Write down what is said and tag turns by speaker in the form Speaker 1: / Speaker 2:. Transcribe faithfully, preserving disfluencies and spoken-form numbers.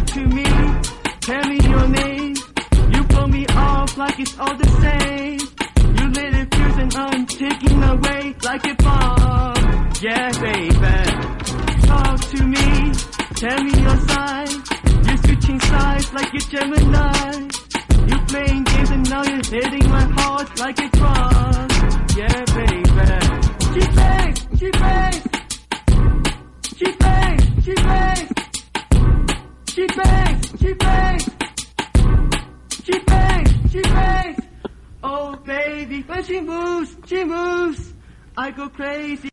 Speaker 1: to me, tell me your name. You pull me off like it's all the same. You let it fuse and I'm taking away like a bomb. Yeah, baby. Talk to me, tell me your side. You're switching sides like a Gemini. You playing games and now you're hitting my heart like a drum. Yeah, baby. She bangs, she bangs. She bangs, she bangs. She bangs, she bangs. She bangs, she bangs. Oh baby, when she moves, she moves, I go crazy.